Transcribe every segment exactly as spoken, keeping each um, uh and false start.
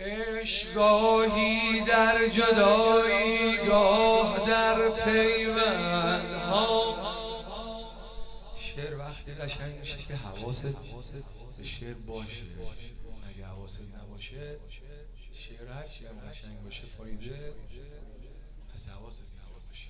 عشق گاهی در جدایی گاه در پیوند هاست. شعر وقتی قشنگ میشه که حواست به شعر باشه. اگه حواست نباشه شعر هرچی هم قشنگ باشه فایده پس حواست نباشه.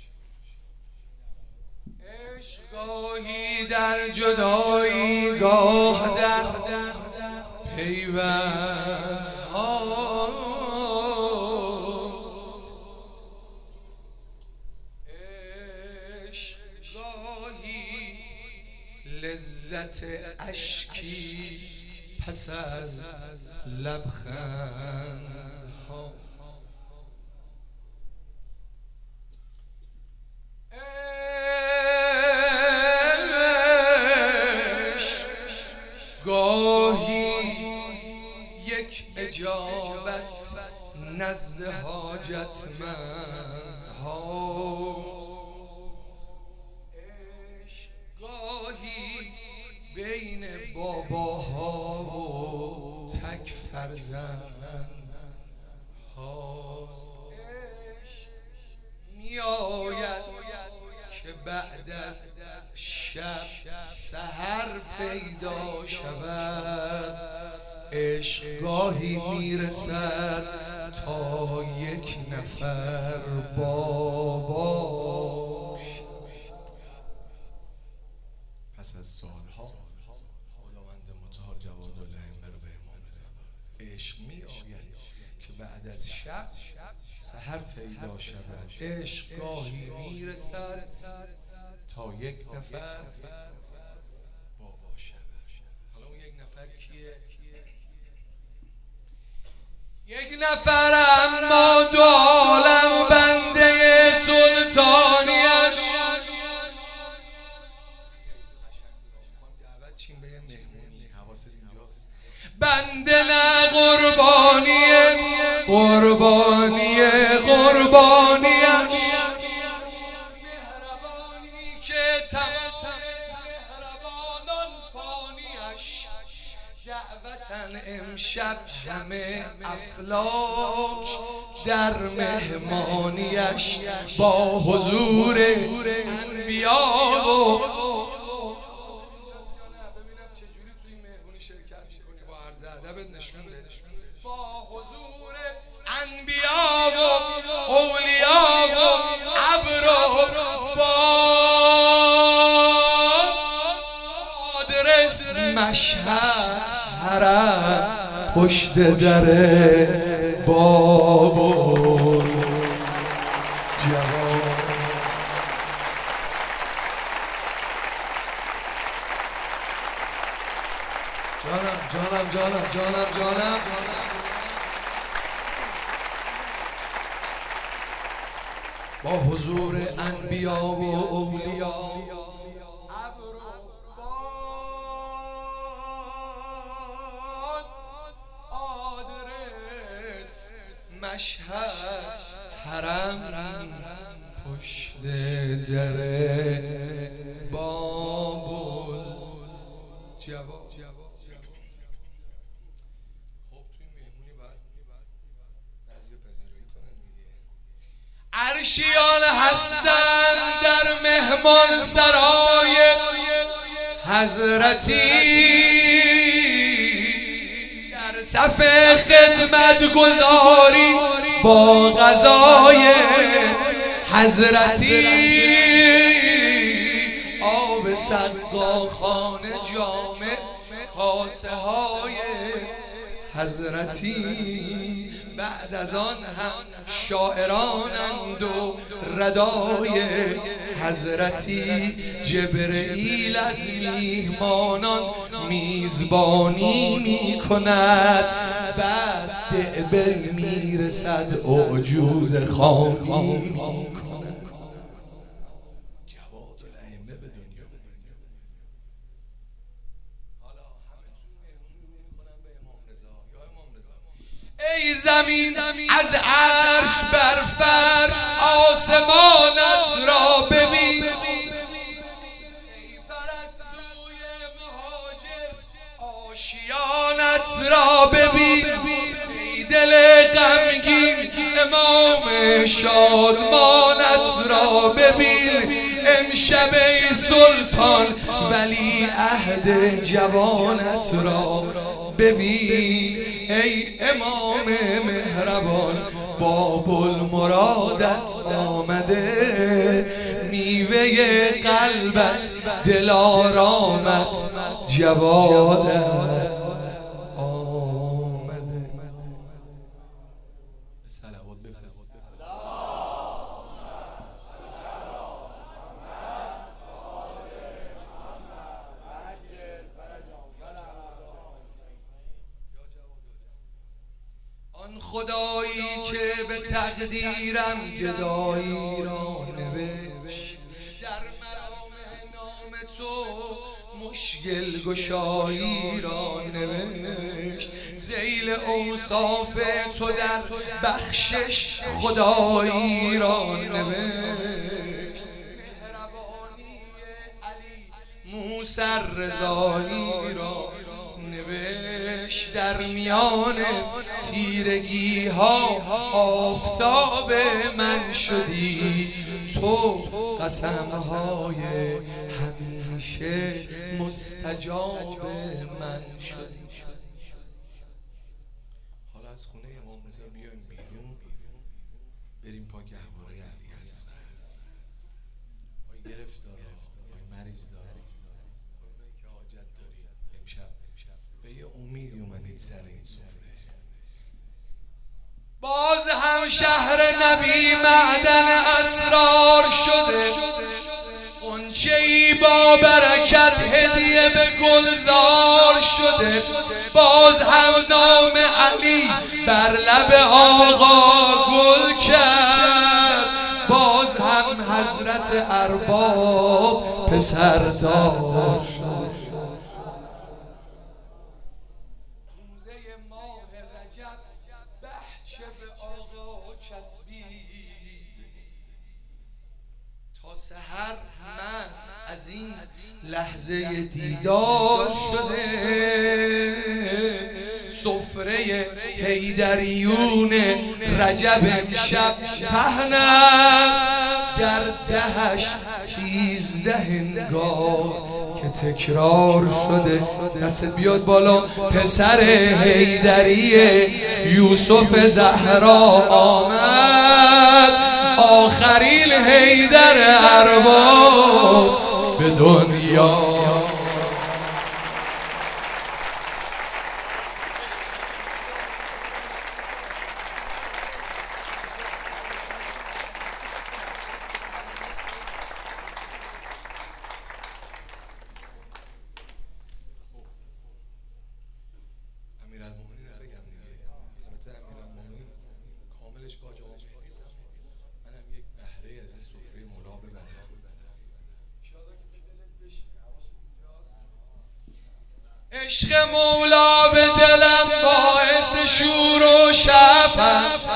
عشق گاهی در جدایی گاه در پیوند هاست. عشق گاهی لذت اشکی پس از لبخند هاست. عشق گاهی یک اجابت نزد حاجتمند هاست. عشق گاهی بین باباها و تک فرزند هاست. عشق میآید که بعد از شب سحر پیدا شود. عشق گاهی میرسد تا یک نفر باباش. پس از سالها خداوند متعال جوادالائمه رو به امام رضا عشق میآید که بعد از شب سحر پیدا شود. عشق گاهی میرسد تا یک نفر بابا شود. حالا اون یک نفر کیه؟ یک نفر اما دو عالم بنده سلطانیش. بنده نه قربانیه قربانیه قربانیش. مهربانی که تمام مهربانان فانیش. دعوتن امشب همه افلاک در مهمانیش. با حضور انبیا و با حضور انبیا و اولیا و عبر و بادرس مشهد حرم پشت در باب و جوان. جانم جانم جانم جانم جانم با حضور انبیا و اولیا ابر و باد آدرس مشهد حرم پشت در بابل جواب. عرشیان هستند در مهمان سرای حضرتی. در صف خدمت گذاری با غذای حضرتی. آب سقاخانه جامع کاسه های حضرتی. بعد از آن هم شاعرانند و ردای حضرتی. جبرئیل از میهمانان میزبانی میکند. بعد دعبل میرسد اعجوز خامی میکند. جوادالائمه به دنیا. ای زمین از عرش بر فرش آسمانت را ببین. ای پرستوی مهاجر آشیانت را ببین. ای دل غمگین امام شادمانت را ببین امشب ای سلطان ولی عهد جوانت را ببین ای امام مهربان باب المرادت آمده میوه قلبت دلارامت جوادت آمده. صلوات بفرست. آن خدایی که به تقدیرم گدایی را نوشت در مرام نام تو مشکل گشایی را نوشت ذیل اوصاف تو در بخشش خدایی را نوشت مهربانی علی موسی رضایی را نوشت در میان تیرگی ها آفتاب من شدی تو قسم های همیشه مستجاب من شدی. حالا از خونه امام رضا بیایم بیرون بریم پا گهواره علی اصغر. آی گرفتار آی مریض دار که حاجت داری امشب به یه امیدی اومدید سر این سفره. باز هم شهر نبی معدن اسرار شده غنچه‌ای با برکت هدیه به گلزار شده باز هم نام علی بر لب آقا گل کرد باز هم حضرت ارباب پسردار شد. تا سحر مست از این لحظه دیدار شده سفره حیدریون رجب امشب پهن است در دهش سیزده هنگار که تکرار شده. دست بیاد بالا پسر حیدری یوسف زهرا آمد آخرین حیدر ارباب به دنیا. امیرالمومنین رو بگم دیگه. البته امیرالمومنین کاملش با جواب نیستم. منم یک بهره از این سفره مولا ببرم. عشق مولا به دلم باعث شور و شفقت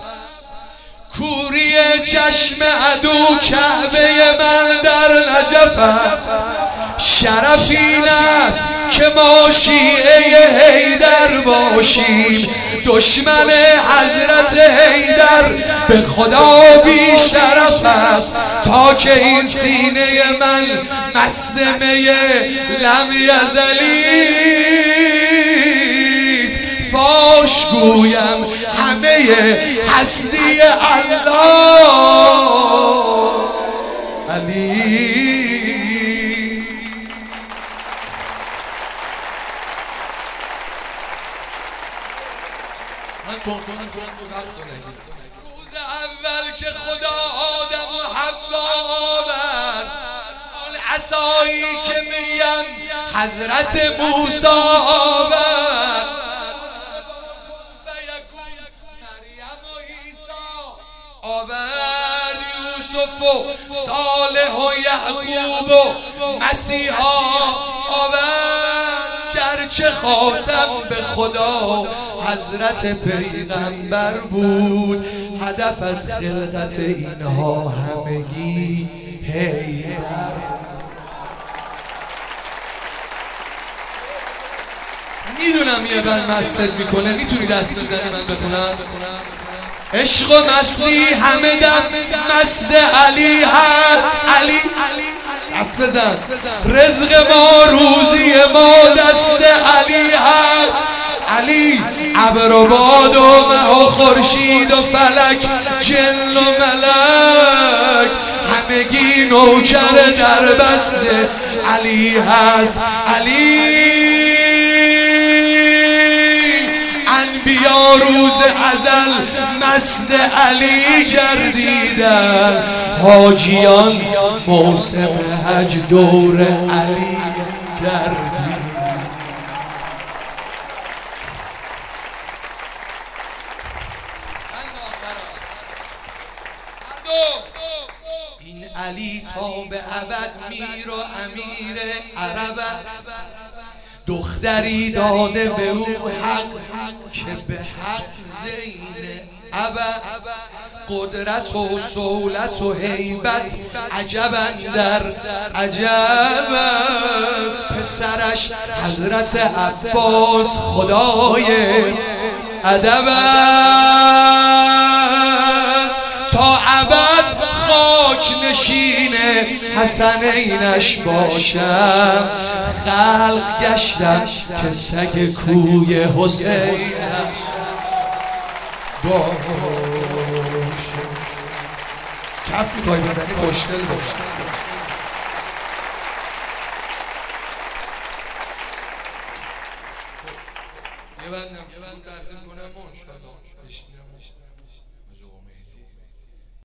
کوری چشم عدو کعبه من در نجف است شرف این است که ما شیعه حیدر باشیم دشمن حضرت حیدر به خدا بی شرف است تا که این سینه من مست می لم یزلی فاش گویم همه هستی الله علی. روز اول که خدا آدم و حوا آورد آن عصایی که میم حضرت موسی آورد مریم و عیسی آورد یوسف و صالح و یعقوب و مسیحا آورد گرچه خاتم به خدا حضرت پیغمبر بود هدف از خلقت اینها همگی حیدر. میدونم یه بند مستت میکنه، میتونی دست بزنی من بخونم؟ عشق و مستی همه دم مست علی هست. علی دست بزن. رزق ما روزی ما دست علی هست. علی ابر و باد و مه و خورشید و فلک جن و ملک همگی نوکر در بست علی هست. علی انبیا روز ازل مست علی گردیدن، حاجیان موسم حج دور علی گردیدن. این علی تا به ابد میر و امیر عرب است، دختری داده به او حق که به حق زین ابد. قدرت و سولت و هیبت عجب اندر عجب است، پسرش حضرت عباس خدای ادب است. تا ابد خاک نشین حسنینش باشم، خلق گشتم که سگ کوی حسینش باشم. کف می‌خوای بزنی خوشگل بزن.